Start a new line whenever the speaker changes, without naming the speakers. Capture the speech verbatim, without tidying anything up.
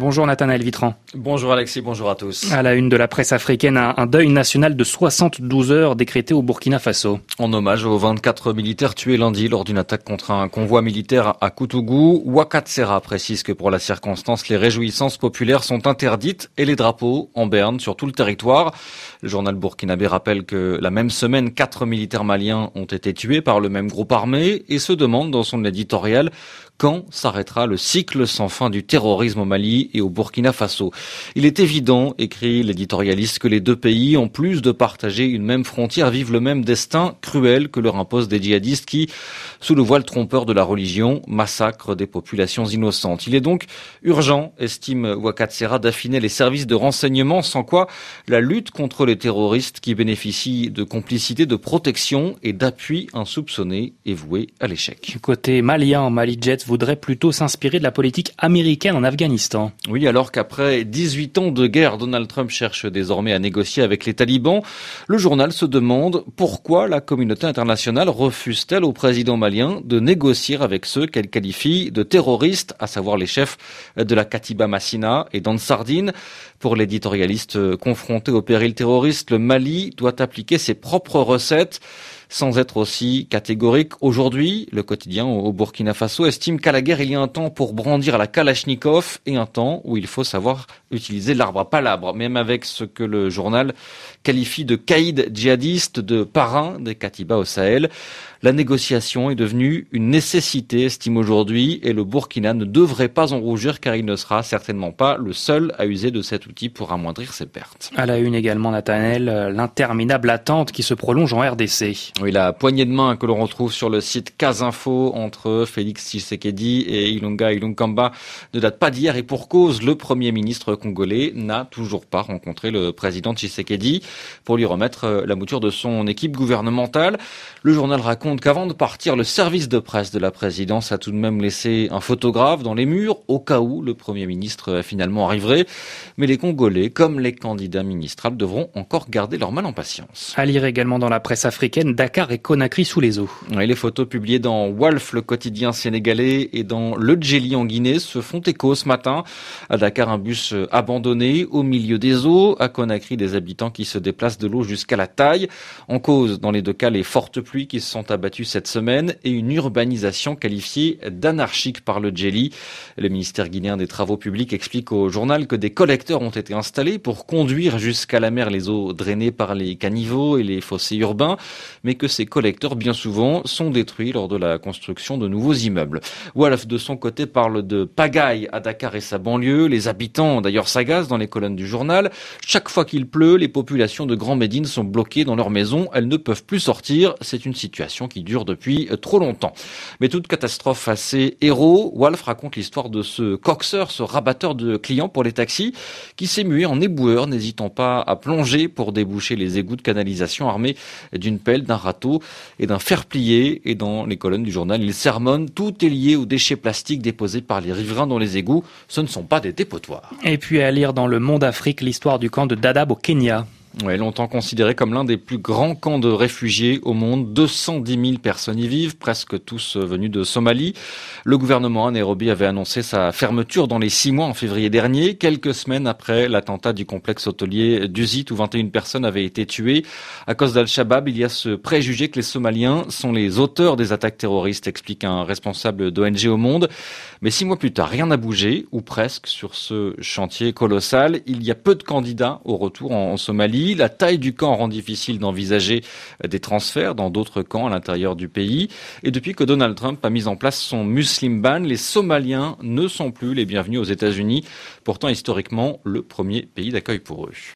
Bonjour Nathanaël Vitran.
Bonjour Alexis, bonjour à tous.
À la une de la presse africaine, un deuil national de soixante-douze heures décrété au Burkina Faso.
En hommage aux vingt-quatre militaires tués lundi lors d'une attaque contre un convoi militaire à Koutougou, Ouakatsera précise que pour la circonstance, les réjouissances populaires sont interdites et les drapeaux en berne sur tout le territoire. Le journal burkinabé rappelle que la même semaine, quatre militaires maliens ont été tués par le même groupe armé et se demande dans son éditorial quand s'arrêtera le cycle sans fin du terrorisme au Mali et au Burkina Faso. Il est évident, écrit l'éditorialiste, que les deux pays, en plus de partager une même frontière, vivent le même destin cruel que leur imposent des djihadistes qui, sous le voile trompeur de la religion, massacrent des populations innocentes. Il est donc urgent, estime Ouakatsera, d'affiner les services de renseignement, sans quoi la lutte contre les terroristes qui bénéficient de complicité, de protection et d'appui insoupçonné est vouée à l'échec.
Du côté malien, Mali Jet voudrait plutôt s'inspirer de la politique américaine en Afghanistan.
Oui, alors qu'après dix-huit ans de guerre, Donald Trump cherche désormais à négocier avec les talibans. Le journal se demande pourquoi la communauté internationale refuse-t-elle au président malien de négocier avec ceux qu'elle qualifie de terroristes, à savoir les chefs de la Katiba Massina et d'Ansardine. Pour l'éditorialiste confronté au péril terroriste, le Mali doit appliquer ses propres recettes. Sans être aussi catégorique, aujourd'hui, le quotidien au Burkina Faso estime qu'à la guerre, il y a un temps pour brandir la Kalachnikov et un temps où il faut savoir utiliser l'arbre à palabres, même avec ce que le journal qualifie de caïd djihadiste, de parrain des Katiba au Sahel. La négociation est devenue une nécessité, estime aujourd'hui, et le Burkina ne devrait pas en rougir car il ne sera certainement pas le seul à user de cet outil pour amoindrir ses pertes.
À la une également, Nathanaël, l'interminable attente qui se prolonge en R D C.
Oui, la poignée de main que l'on retrouve sur le site Casinfo entre Félix Tshisekedi et Ilunga Ilunkamba ne date pas d'hier et pour cause, le Premier ministre congolais n'a toujours pas rencontré le président Tshisekedi pour lui remettre la mouture de son équipe gouvernementale. Le journal raconte qu'avant de partir, le service de presse de la présidence a tout de même laissé un photographe dans les murs au cas où le Premier ministre finalement arriverait. Mais les Congolais, comme les candidats ministrales, devront encore garder leur mal en patience.
À lire également dans la presse africaine, Dakar et Conakry sous les eaux.
Et les photos publiées dans Walf, le quotidien sénégalais, et dans Le Djeli en Guinée se font écho ce matin. À Dakar, un bus abandonné au milieu des eaux. À Conakry, des habitants qui se déplacent de l'eau jusqu'à la taille. En cause, dans les deux cas, les fortes pluies qui se sont abattues cette semaine et une urbanisation qualifiée d'anarchique par le Djeli. Le ministère guinéen des Travaux publics explique au journal que des collecteurs ont été installés pour conduire jusqu'à la mer les eaux drainées par les caniveaux et les fossés urbains, mais que ces collecteurs, bien souvent, sont détruits lors de la construction de nouveaux immeubles. Walf, de son côté, parle de pagaille à Dakar et sa banlieue. Les habitants, d'ailleurs, s'agacent dans les colonnes du journal. Chaque fois qu'il pleut, les populations de Grand Médine sont bloquées dans leurs maisons. Elles ne peuvent plus sortir. C'est une situation qui dure depuis trop longtemps. Mais toute catastrophe a ses héros. Walf raconte l'histoire de ce coxeur, ce rabatteur de clients pour les taxis, qui s'est mué en éboueur, n'hésitant pas à plonger pour déboucher les égouts de canalisation armés d'une pelle, d'un râteau et d'un fer plié. Et dans les colonnes du journal, il sermonne, tout est lié aux déchets plastiques déposés par les riverains dans les égouts. Ce ne sont pas des dépotoirs.
Et puis à lire dans Le Monde Afrique l'histoire du camp de Dadaab au Kenya.
Ouais, longtemps considéré comme l'un des plus grands camps de réfugiés au monde. deux cent dix mille personnes y vivent, presque tous venus de Somalie. Le gouvernement à Nairobi avait annoncé sa fermeture dans les six mois en février dernier, quelques semaines après l'attentat du complexe hôtelier d'Uzit où vingt et une personnes avaient été tuées. À cause d'Al-Shabaab, il y a ce préjugé que les Somaliens sont les auteurs des attaques terroristes, explique un responsable d'O N G au Monde. Mais six mois plus tard, rien n'a bougé, ou presque, sur ce chantier colossal. Il y a peu de candidats au retour en Somalie. La taille du camp rend difficile d'envisager des transferts dans d'autres camps à l'intérieur du pays. Et depuis que Donald Trump a mis en place son Muslim ban, les Somaliens ne sont plus les bienvenus aux États-Unis, pourtant historiquement le premier pays d'accueil pour eux.